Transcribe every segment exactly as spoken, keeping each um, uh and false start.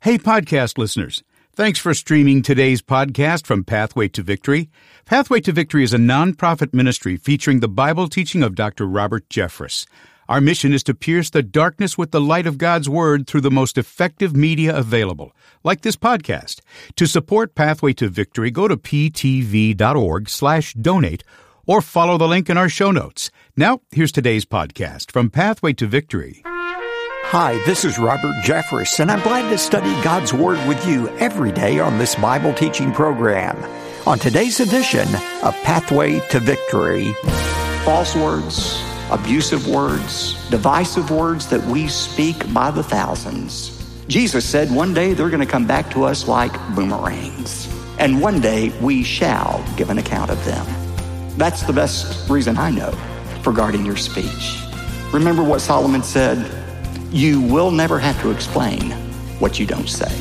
Hey, podcast listeners. Thanks for streaming today's podcast from Pathway to Victory. Pathway to Victory is a nonprofit ministry featuring the Bible teaching of Doctor Robert Jeffress. Our mission is to pierce the darkness with the light of God's Word through the most effective media available, like this podcast. To support Pathway to Victory, go to ptv.org slash donate or follow the link in our show notes. Now, here's today's podcast from Pathway to Victory. Hi, this is Robert Jeffress, and I'm glad to study God's Word with you every day on this Bible teaching program. On today's edition of Pathway to Victory, false words, abusive words, divisive words that we speak by the thousands. Jesus said one day they're going to come back to us like boomerangs, and one day we shall give an account of them. That's the best reason I know for guarding your speech. Remember what Solomon said? You will never have to explain what you don't say.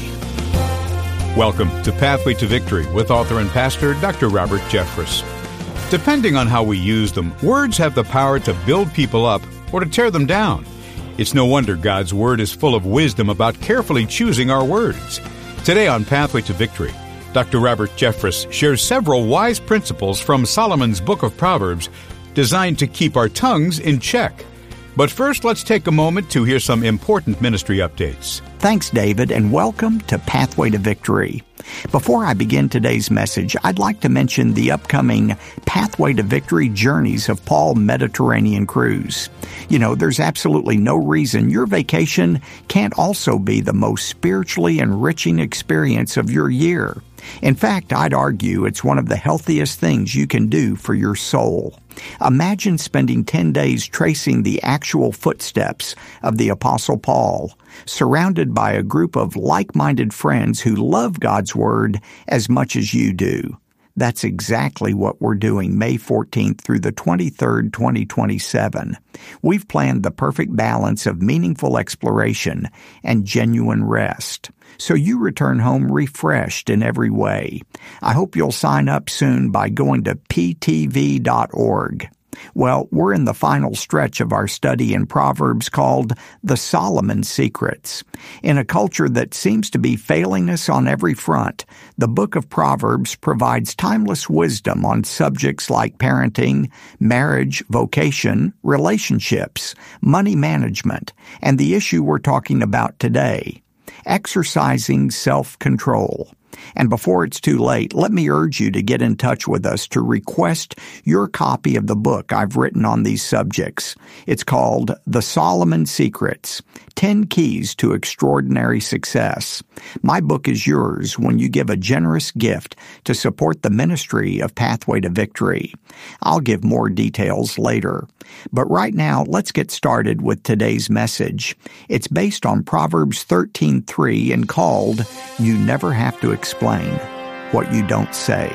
Welcome to Pathway to Victory with author and pastor Doctor Robert Jeffress. Depending on how we use them, words have the power to build people up or to tear them down. It's no wonder God's Word is full of wisdom about carefully choosing our words. Today on Pathway to Victory, Doctor Robert Jeffress shares several wise principles from Solomon's Book of Proverbs designed to keep our tongues in check. But first, let's take a moment to hear some important ministry updates. Thanks, David, and welcome to Pathway to Victory. Before I begin today's message, I'd like to mention the upcoming Pathway to Victory Journeys of Paul Mediterranean Cruise. You know, there's absolutely no reason your vacation can't also be the most spiritually enriching experience of your year. In fact, I'd argue it's one of the healthiest things you can do for your soul. Imagine spending ten days tracing the actual footsteps of the Apostle Paul, surrounded by a group of like-minded friends who love God's Word as much as you do. That's exactly what we're doing May fourteenth through the twenty-third, twenty twenty-seven. We've planned the perfect balance of meaningful exploration and genuine rest, so you return home refreshed in every way. I hope you'll sign up soon by going to p t v dot org. Well, we're in the final stretch of our study in Proverbs called The Solomon Secrets. In a culture that seems to be failing us on every front, the book of Proverbs provides timeless wisdom on subjects like parenting, marriage, vocation, relationships, money management, and the issue we're talking about today, exercising self-control. And before it's too late, let me urge you to get in touch with us to request your copy of the book I've written on these subjects. It's called The Solomon Secrets, ten Keys to Extraordinary Success. My book is yours when you give a generous gift to support the ministry of Pathway to Victory. I'll give more details later. But right now, let's get started with today's message. It's based on Proverbs thirteen three and called, You Never Have to Explain What You Don't Say.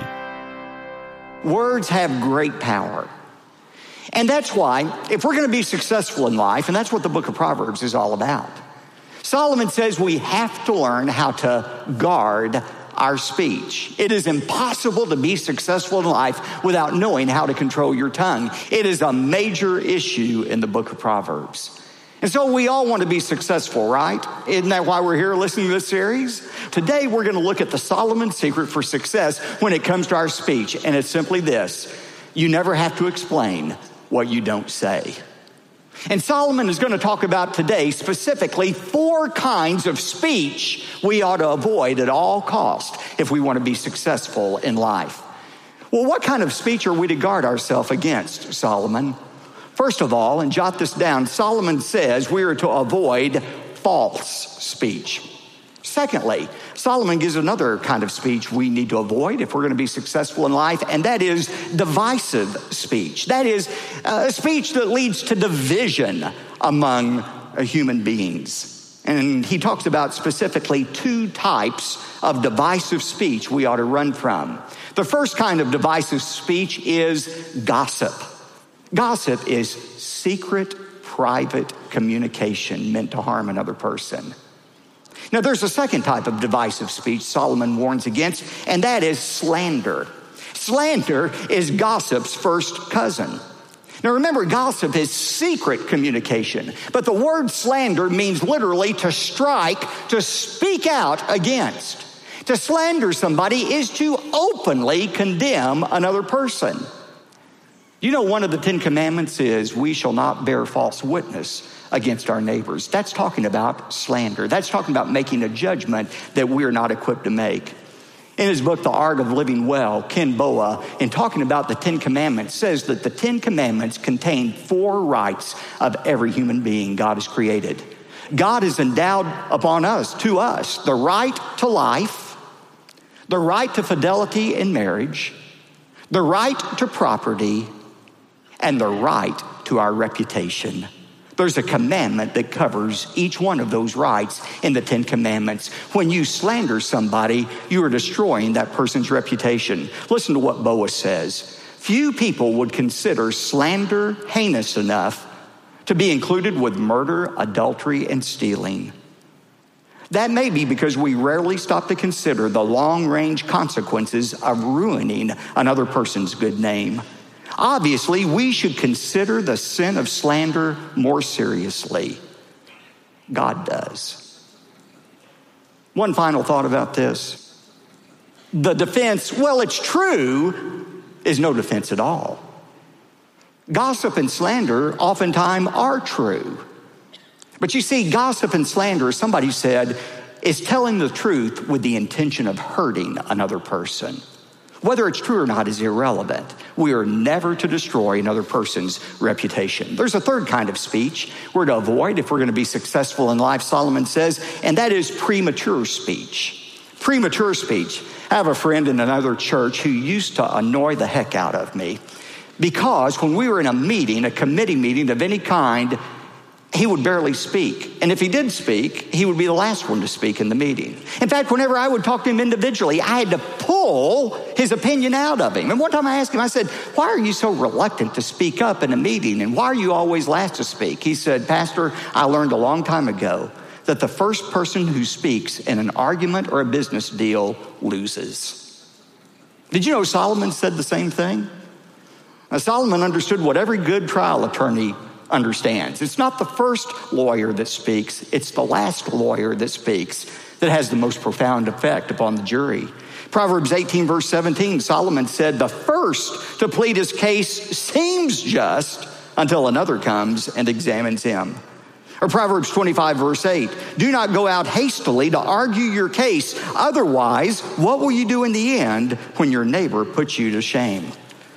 Words have great power. And that's why, if we're going to be successful in life, and that's what the book of Proverbs is all about, Solomon says we have to learn how to guard our speech. It is impossible to be successful in life without knowing how to control your tongue. It is a major issue in the book of Proverbs. And so we all want to be successful, right? Isn't that why we're here listening to this series? Today we're going to look at the Solomon secret for success when it comes to our speech. And it's simply this: you never have to explain what you don't say. And Solomon is going to talk about today specifically four kinds of speech we ought to avoid at all costs if we want to be successful in life. Well, what kind of speech are we to guard ourselves against, Solomon? First of all, and jot this down, Solomon says we are to avoid false speech. Secondly, Solomon gives another kind of speech we need to avoid if we're going to be successful in life, and that is divisive speech. That is a speech that leads to division among human beings. And he talks about specifically two types of divisive speech we ought to run from. The first kind of divisive speech is gossip. Gossip is secret, private communication meant to harm another person. Now, there's a second type of divisive speech Solomon warns against, and that is slander. Slander is gossip's first cousin. Now remember, gossip is secret communication, but the word slander means literally to strike, to speak out against. To slander somebody is to openly condemn another person. You know, one of the Ten Commandments is we shall not bear false witness against our neighbors. That's talking about slander. That's talking about making a judgment that we're not equipped to make. In his book, The Art of Living Well, Ken Boa, in talking about the Ten Commandments, says that the Ten Commandments contain four rights of every human being God has created. God has endowed upon us, to us, the right to life, the right to fidelity in marriage, the right to property, and the right to our reputation. There's a commandment that covers each one of those rights in the Ten Commandments. When you slander somebody, you are destroying that person's reputation. Listen to what Boa says. Few people would consider slander heinous enough to be included with murder, adultery, and stealing. That may be because we rarely stop to consider the long-range consequences of ruining another person's good name. Obviously, we should consider the sin of slander more seriously. God does. One final thought about this. The defense, well, it's true, is no defense at all. Gossip and slander oftentimes are true. But you see, gossip and slander, somebody said, is telling the truth with the intention of hurting another person. Whether it's true or not is irrelevant. We are never to destroy another person's reputation. There's a third kind of speech we're to avoid if we're going to be successful in life, Solomon says, and that is premature speech. Premature speech. I have a friend in another church who used to annoy the heck out of me because when we were in a meeting, a committee meeting of any kind, he would barely speak. And if he did speak, he would be the last one to speak in the meeting. In fact, whenever I would talk to him individually, I had to pull his opinion out of him. And one time I asked him, I said, why are you so reluctant to speak up in a meeting? And why are you always last to speak? He said, Pastor, I learned a long time ago that the first person who speaks in an argument or a business deal loses. Did you know Solomon said the same thing? Now, Solomon understood what every good trial attorney understands. It's not the first lawyer that speaks, it's the last lawyer that speaks that has the most profound effect upon the jury. Proverbs eighteen, verse seventeen, Solomon said, the first to plead his case seems just until another comes and examines him. Or Proverbs twenty-five, verse eight, do not go out hastily to argue your case. Otherwise, what will you do in the end when your neighbor puts you to shame?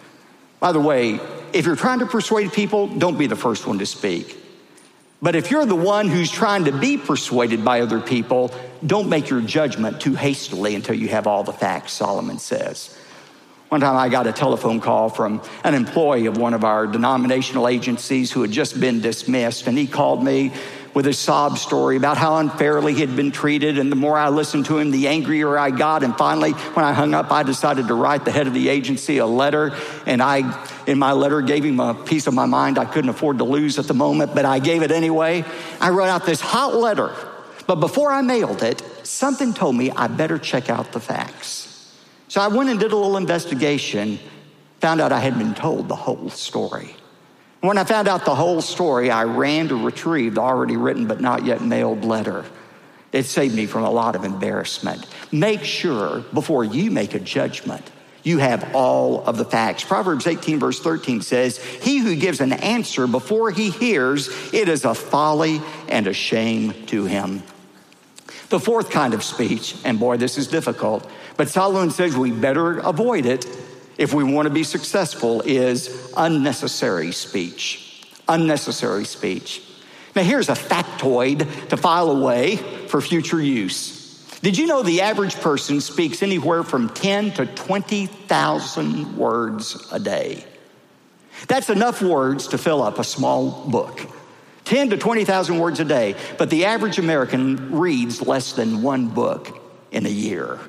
By the way, if you're trying to persuade people, don't be the first one to speak. But if you're the one who's trying to be persuaded by other people, don't make your judgment too hastily until you have all the facts, Solomon says. One time I got a telephone call from an employee of one of our denominational agencies who had just been dismissed, and he called me with a sob story about how unfairly he had been treated. And the more I listened to him, the angrier I got. And finally, when I hung up, I decided to write the head of the agency a letter. And I, in my letter, gave him a piece of my mind I couldn't afford to lose at the moment, but I gave it anyway. I wrote out this hot letter. But before I mailed it, something told me I better check out the facts. So I went and did a little investigation, found out I had been told the whole story. When I found out the whole story, I ran to retrieve the already written but not yet mailed letter. It saved me from a lot of embarrassment. Make sure before you make a judgment, you have all of the facts. Proverbs eighteen, verse thirteen says, he who gives an answer before he hears, it is a folly and a shame to him. The fourth kind of speech, and boy, this is difficult, but Solomon says we better avoid it if we want to be successful, is unnecessary speech. Unnecessary speech. Now here's a factoid to file away for future use. Did you know the average person speaks anywhere from ten to twenty thousand words a day? That's enough words to fill up a small book. ten to twenty thousand words a day, but the average American reads less than one book in a year.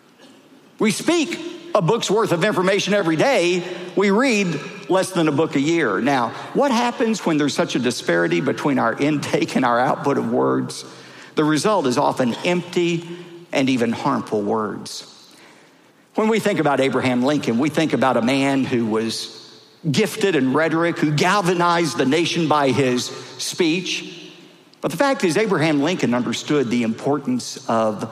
We speak a book's worth of information every day. We read less than a book a year. Now, what happens when there's such a disparity between our intake and our output of words? The result is often empty and even harmful words. When we think about Abraham Lincoln, we think about a man who was gifted in rhetoric, who galvanized the nation by his speech. But the fact is, Abraham Lincoln understood the importance of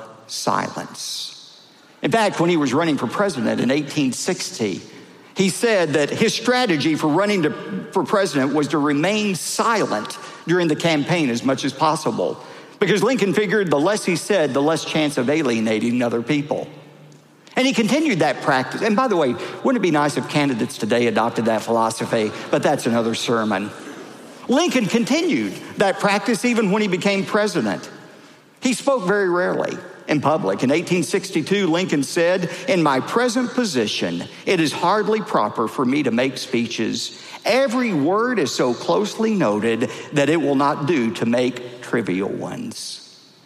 silence. In fact, when he was running for president in eighteen sixty, he said that his strategy for running to, for president was to remain silent during the campaign as much as possible, because Lincoln figured the less he said, the less chance of alienating other people. And he continued that practice. And by the way, wouldn't it be nice if candidates today adopted that philosophy? But that's another sermon. Lincoln continued that practice even when he became president. He spoke very rarely in public. In eighteen sixty-two, Lincoln said, "In my present position, it is hardly proper for me to make speeches. Every word is so closely noted that it will not do to make trivial ones."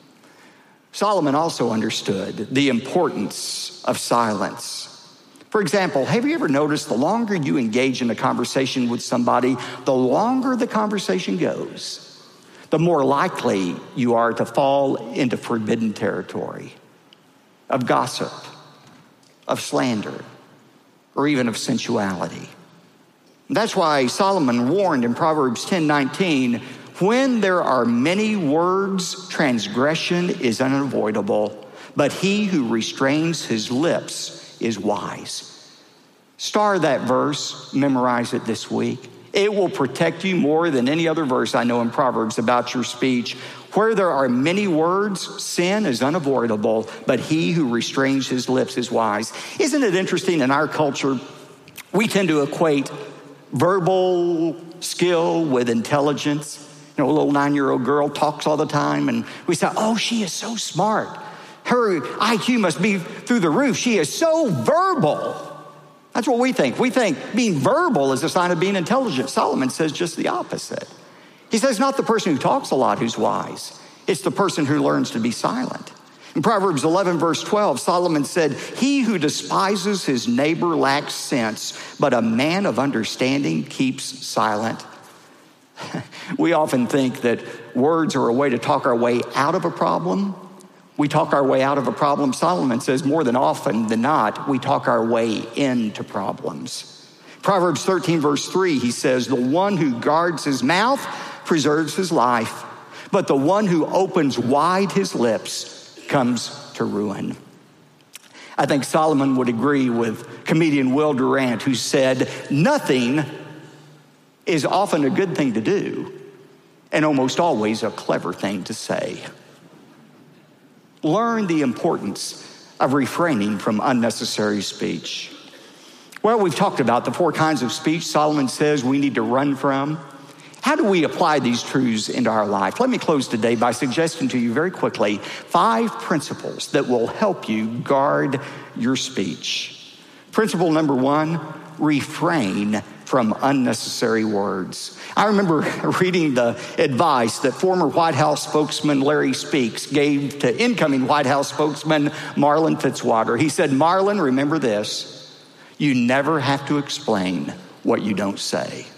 Solomon also understood the importance of silence. For example, have you ever noticed the longer you engage in a conversation with somebody, the longer the conversation goes, the more likely you are to fall into forbidden territory of gossip, of slander, or even of sensuality. That's why Solomon warned in Proverbs ten nineteen, "When there are many words, transgression is unavoidable, but he who restrains his lips is wise." Star that verse, memorize it this week. It will protect you more than any other verse I know in Proverbs about your speech. Where there are many words, sin is unavoidable, but he who restrains his lips is wise. Isn't it interesting, in our culture, we tend to equate verbal skill with intelligence? You know, a little nine-year-old girl talks all the time, and we say, "Oh, she is so smart. Her I Q must be through the roof. She is so verbal." That's what we think. We think being verbal is a sign of being intelligent. Solomon says just the opposite. He says not the person who talks a lot who's wise. It's the person who learns to be silent. In Proverbs eleven, verse twelve, Solomon said, "He who despises his neighbor lacks sense, but a man of understanding keeps silent." We often think that words are a way to talk our way out of a problem. We talk our way out of a problem. Solomon says more than often than not, we talk our way into problems. Proverbs thirteen, verse three, he says, "The one who guards his mouth preserves his life, but the one who opens wide his lips comes to ruin." I think Solomon would agree with comedian Will Durant, who said, "Nothing is often a good thing to do, and almost always a clever thing to say." Learn the importance of refraining from unnecessary speech. Well, we've talked about the four kinds of speech Solomon says we need to run from. How do we apply these truths into our life? Let me close today by suggesting to you very quickly five principles that will help you guard your speech. Principle number one, refrain from unnecessary words. I remember reading the advice that former White House spokesman Larry Speaks gave to incoming White House spokesman Marlin Fitzwater. He said, "Marlin, remember this, you never have to explain what you don't say."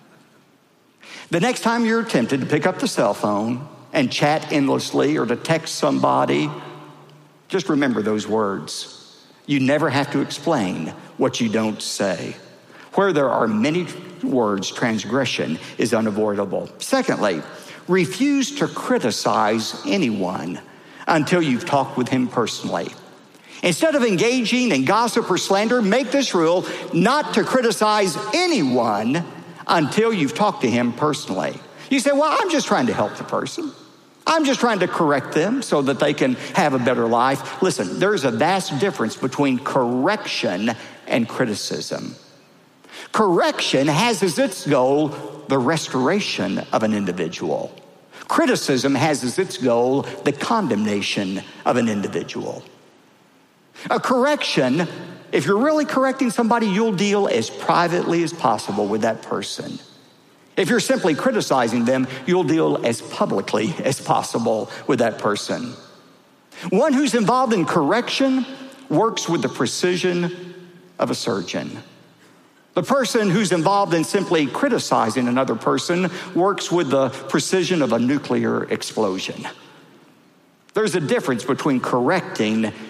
The next time you're tempted to pick up the cell phone and chat endlessly or to text somebody, just remember those words. You never have to explain what you don't say. Where there are many words, transgression is unavoidable. Secondly, refuse to criticize anyone until you've talked with him personally. Instead of engaging in gossip or slander, make this rule not to criticize anyone until you've talked to him personally. You say, "Well, I'm just trying to help the person. I'm just trying to correct them so that they can have a better life." Listen, there's a vast difference between correction and criticism. Correction has as its goal the restoration of an individual. Criticism has as its goal the condemnation of an individual. A correction, if you're really correcting somebody, you'll deal as privately as possible with that person. If you're simply criticizing them, you'll deal as publicly as possible with that person. One who's involved in correction works with the precision of a surgeon. The person who's involved in simply criticizing another person works with the precision of a nuclear explosion. There's a difference between correcting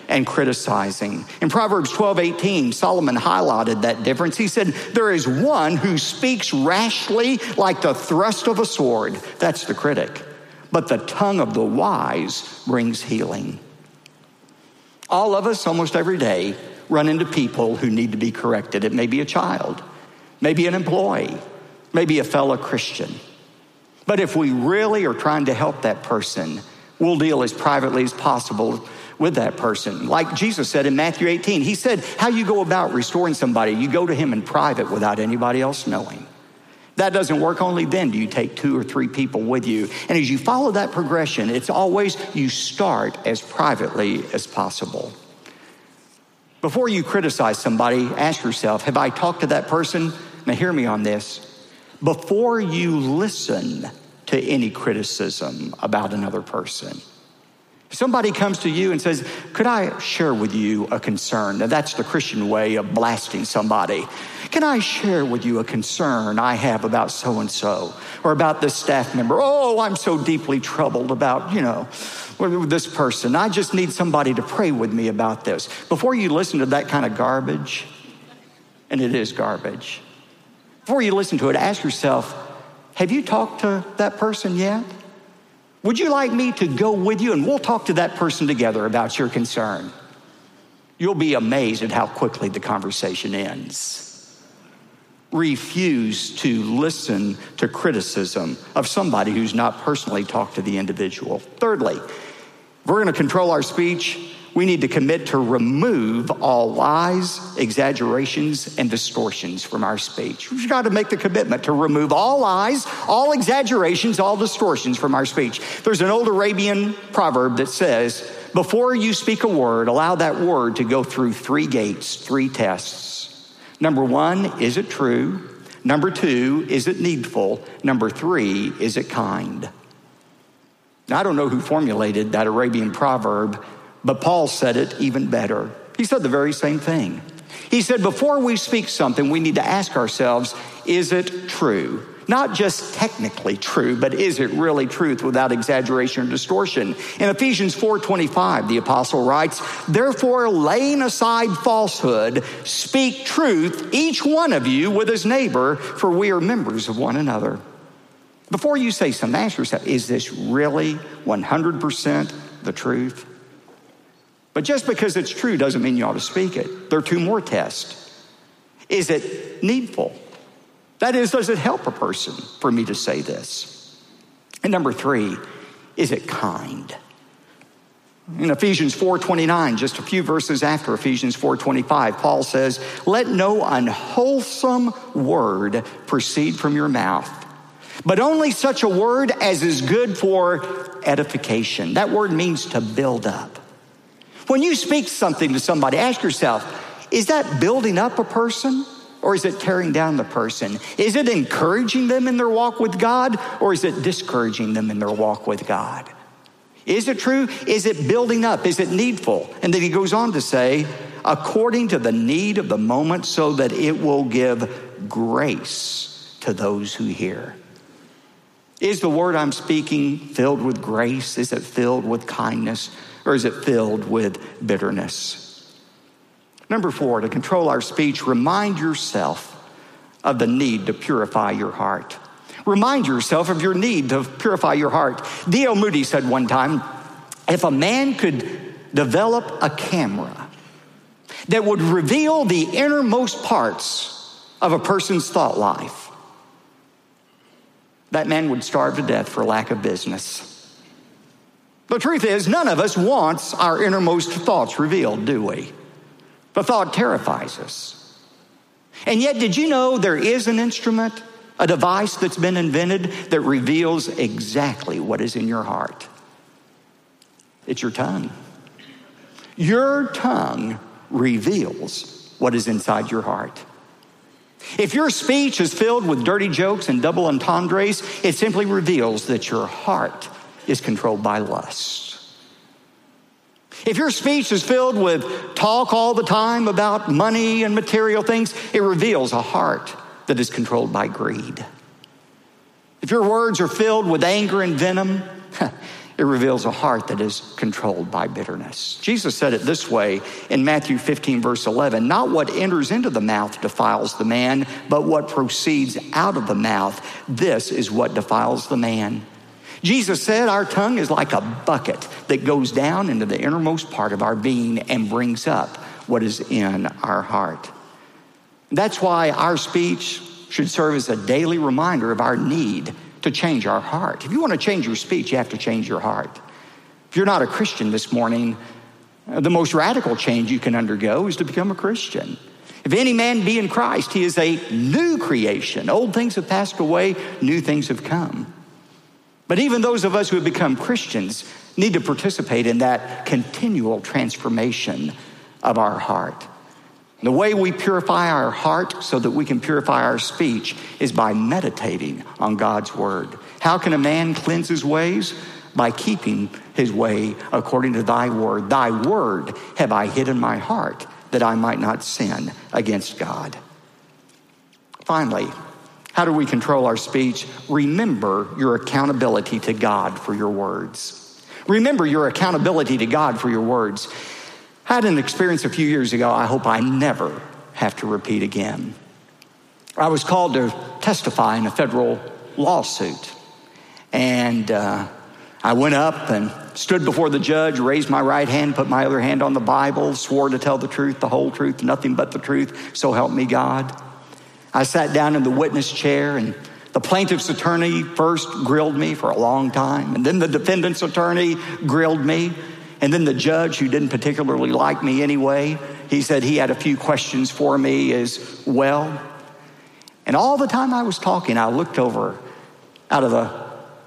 and criticizing. In Proverbs twelve eighteen, Solomon highlighted that difference. He said, there is one who speaks rashly like the thrust of a sword. That's the critic. But the tongue of the wise brings healing. All of us, almost every day, run into people who need to be corrected. It may be a child, maybe an employee, maybe a fellow Christian. But if we really are trying to help that person, we'll deal as privately as possible with that person. Like Jesus said in Matthew eighteen, he said, how you go about restoring somebody, you go to him in private without anybody else knowing. That doesn't work. Only then do you take two or three people with you. And as you follow that progression, it's always you start as privately as possible. Before you criticize somebody, ask yourself, have I talked to that person? Now hear me on this. Before you listen to any criticism about another person, if somebody comes to you and says, could I share with you a concern? Now that's the Christian way of blasting somebody. Can I share with you a concern I have about so-and-so or about this staff member? Oh, I'm so deeply troubled about, you know, this person. I just need somebody to pray with me about this. Before you listen to that kind of garbage, and it is garbage, before you listen to it, ask yourself, have you talked to that person yet? Would you like me to go with you and we'll talk to that person together about your concern? You'll be amazed at how quickly the conversation ends. Refuse to listen to criticism of somebody who's not personally talked to the individual. Thirdly, if we're going to control our speech, we need to commit to remove all lies, exaggerations, and distortions from our speech. We've got to make the commitment to remove all lies, all exaggerations, all distortions from our speech. There's an old Arabian proverb that says, before you speak a word, allow that word to go through three gates, three tests. Number one, is it true? Number two, is it needful? Number three, is it kind? Now, I don't know who formulated that Arabian proverb, but Paul said it even better. He said the very same thing. He said, before we speak something, we need to ask ourselves, is it true? Not just technically true, but is it really truth without exaggeration or distortion? In Ephesians four twenty-five, the apostle writes, therefore, laying aside falsehood, speak truth, each one of you with his neighbor, for we are members of one another. Before you say something, ask yourself, is this really one hundred percent the truth? But just because it's true doesn't mean you ought to speak it. There are two more tests. Is it needful? That is, does it help a person for me to say this? And number three, is it kind? In Ephesians four twenty-nine, just a few verses after Ephesians four twenty-five, Paul says, let no unwholesome word proceed from your mouth, but only such a word as is good for edification. That word means to build up. When you speak something to somebody, ask yourself, is that building up a person or is it tearing down the person? Is it encouraging them in their walk with God or is it discouraging them in their walk with God? Is it true? Is it building up? Is it needful? And then he goes on to say, according to the need of the moment so that it will give grace to those who hear. Is the word I'm speaking filled with grace? Is it filled with kindness? Or is it filled with bitterness? Number four, to control our speech, remind yourself of the need to purify your heart. Remind yourself of your need to purify your heart. D L Moody said one time, if a man could develop a camera that would reveal the innermost parts of a person's thought life, that man would starve to death for lack of business. The truth is, none of us wants our innermost thoughts revealed, do we? The thought terrifies us. And yet, did you know there is an instrument, a device that's been invented that reveals exactly what is in your heart? It's your tongue. Your tongue reveals what is inside your heart. If your speech is filled with dirty jokes and double entendres, it simply reveals that your heart is controlled by lust. If your speech is filled with talk all the time about money and material things, it reveals a heart that is controlled by greed. If your words are filled with anger and venom, It reveals a heart that is controlled by bitterness. Jesus said it this way in Matthew fifteen, verse eleven, not what enters into the mouth defiles the man, but what proceeds out of the mouth, this is what defiles the man. Jesus said our tongue is like a bucket that goes down into the innermost part of our being and brings up what is in our heart. That's why our speech should serve as a daily reminder of our need to change our heart. If you want to change your speech, you have to change your heart. If you're not a Christian this morning, the most radical change you can undergo is to become a Christian. If any man be in Christ, he is a new creation. Old things have passed away, new things have come. But even those of us who have become Christians need to participate in that continual transformation of our heart. The way we purify our heart so that we can purify our speech is by meditating on God's word. How can a man cleanse his ways? By keeping his way according to thy word. Thy word have I hid in my heart that I might not sin against God. Finally, how do we control our speech? Remember your accountability to God for your words. Remember your accountability to God for your words. I had an experience a few years ago I hope I never have to repeat again. I was called to testify in a federal lawsuit. And uh, I went up and stood before the judge, raised my right hand, put my other hand on the Bible, swore to tell the truth, the whole truth, nothing but the truth, so help me God. I sat down in the witness chair, and the plaintiff's attorney first grilled me for a long time, and then the defendant's attorney grilled me. And then the judge, who didn't particularly like me anyway, he said he had a few questions for me as well. And all the time I was talking, I looked over out of the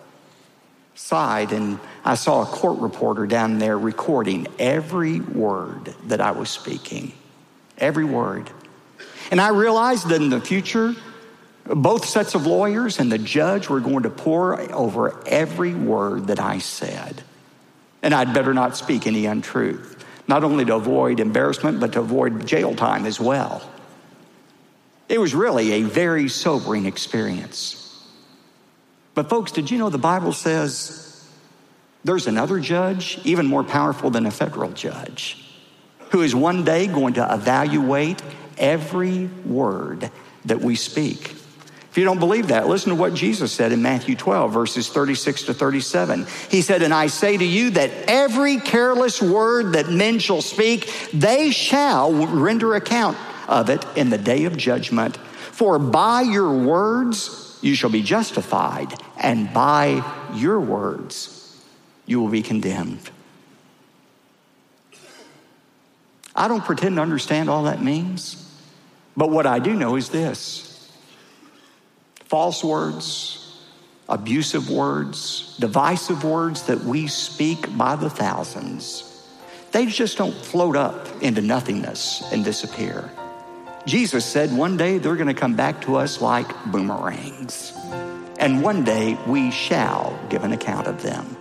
side and I saw a court reporter down there recording every word that I was speaking. Every word. And I realized that in the future, both sets of lawyers and the judge were going to pore over every word that I said. And I'd better not speak any untruth, not only to avoid embarrassment, but to avoid jail time as well. It was really a very sobering experience. But folks, did you know the Bible says there's another judge, even more powerful than a federal judge, who is one day going to evaluate every word that we speak? If you don't believe that, listen to what Jesus said in Matthew twelve, verses thirty-six to thirty-seven. He said, and I say to you that every careless word that men shall speak, they shall render account of it in the day of judgment. For by your words you shall be justified, and by your words you will be condemned. I don't pretend to understand all that means, but what I do know is this. False words, abusive words, divisive words that we speak by the thousands, they just don't float up into nothingness and disappear. Jesus said one day they're going to come back to us like boomerangs. And one day we shall give an account of them.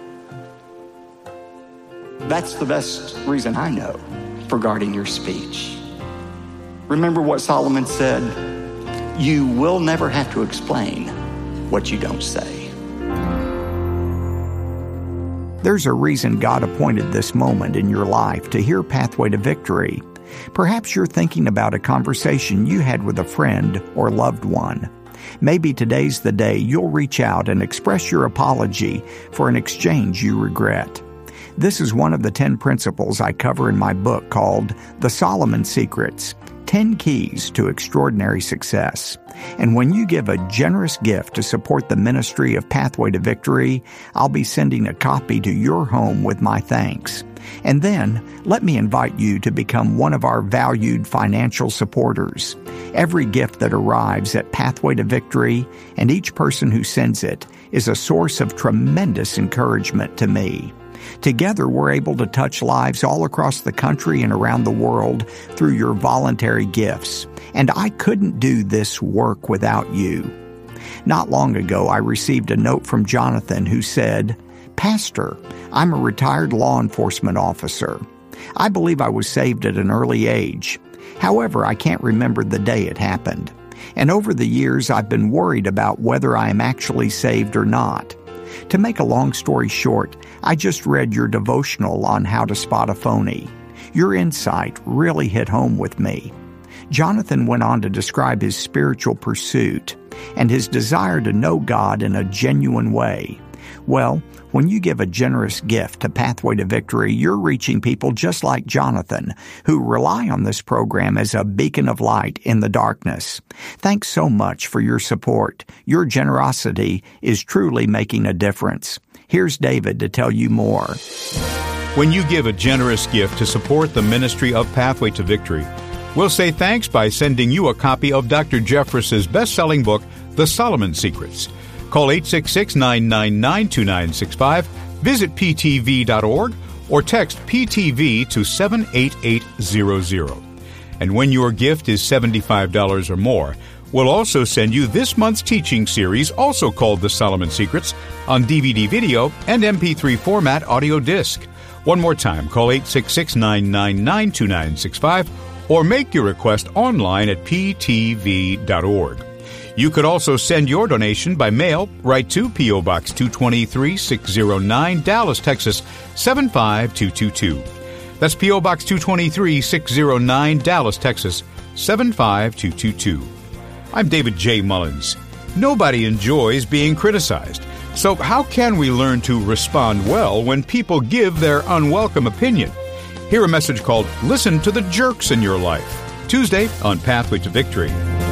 That's the best reason I know for guarding your speech. Remember what Solomon said? You will never have to explain what you don't say. There's a reason God appointed this moment in your life to hear Pathway to Victory. Perhaps you're thinking about a conversation you had with a friend or loved one. Maybe today's the day you'll reach out and express your apology for an exchange you regret. This is one of the ten principles I cover in my book called The Solomon Secrets, ten Keys to Extraordinary Success. And when you give a generous gift to support the ministry of Pathway to Victory, I'll be sending a copy to your home with my thanks. And then, let me invite you to become one of our valued financial supporters. Every gift that arrives at Pathway to Victory, and each person who sends it, is a source of tremendous encouragement to me. Together, we're able to touch lives all across the country and around the world through your voluntary gifts. And I couldn't do this work without you. Not long ago, I received a note from Jonathan who said, Pastor, I'm a retired law enforcement officer. I believe I was saved at an early age. However, I can't remember the day it happened. And over the years, I've been worried about whether I am actually saved or not. To make a long story short, I just read your devotional on how to spot a phony. Your insight really hit home with me. Jonathan went on to describe his spiritual pursuit and his desire to know God in a genuine way. Well, when you give a generous gift to Pathway to Victory, you're reaching people just like Jonathan, who rely on this program as a beacon of light in the darkness. Thanks so much for your support. Your generosity is truly making a difference. Here's David to tell you more. When you give a generous gift to support the ministry of Pathway to Victory, we'll say thanks by sending you a copy of Doctor Jeffress's best-selling book, The Solomon Secrets. Call eight six six, nine nine nine, two nine six five, visit p t v dot org, or text P T V to seven eight eight zero zero. And when your gift is seventy-five dollars or more, we'll also send you this month's teaching series, also called The Solomon Secrets, on D V D video and M P three format audio disc. One more time, call eight six six, nine nine nine, two nine six five, or make your request online at p t v dot org. You could also send your donation by mail right to P O. Box two twenty-three, six oh nine, Dallas, Texas, seven five two two two. That's P O. Box two twenty-three, six oh nine, Dallas, Texas, seven five two two two. I'm David J. Mullins. Nobody enjoys being criticized. So how can we learn to respond well when people give their unwelcome opinion? Hear a message called Listen to the Jerks in Your Life, Tuesday on Pathway to Victory.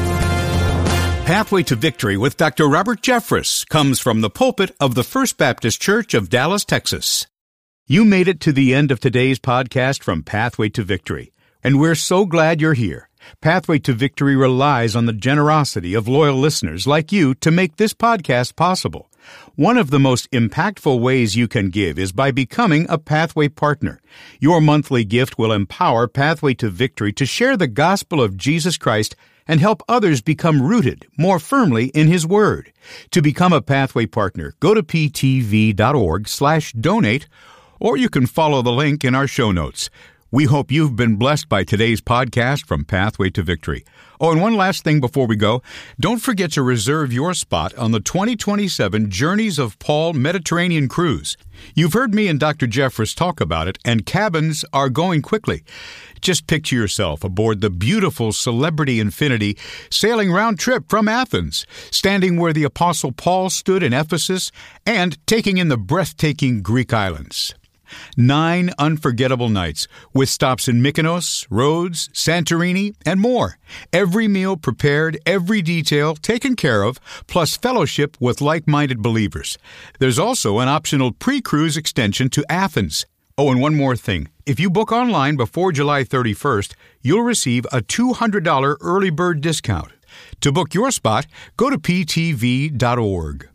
Pathway to Victory with Doctor Robert Jeffress comes from the pulpit of the First Baptist Church of Dallas, Texas. You made it to the end of today's podcast from Pathway to Victory, and we're so glad you're here. Pathway to Victory relies on the generosity of loyal listeners like you to make this podcast possible. One of the most impactful ways you can give is by becoming a Pathway partner. Your monthly gift will empower Pathway to Victory to share the gospel of Jesus Christ and help others become rooted more firmly in His Word. To become a Pathway partner, go to p t v dot org slash donate, or you can follow the link in our show notes. We hope you've been blessed by today's podcast from Pathway to Victory. Oh, and one last thing before we go. Don't forget to reserve your spot on the twenty twenty-seven Journeys of Paul Mediterranean Cruise. You've heard me and Doctor Jeffress talk about it, and cabins are going quickly. Just picture yourself aboard the beautiful Celebrity Infinity, sailing round trip from Athens, standing where the Apostle Paul stood in Ephesus, and taking in the breathtaking Greek islands. Nine unforgettable nights with stops in Mykonos, Rhodes, Santorini, and more. Every meal prepared, every detail taken care of, plus fellowship with like-minded believers. There's also an optional pre-cruise extension to Athens. Oh, and one more thing. If you book online before July thirty-first, you'll receive a two hundred dollars early bird discount. To book your spot, go to p t v dot org.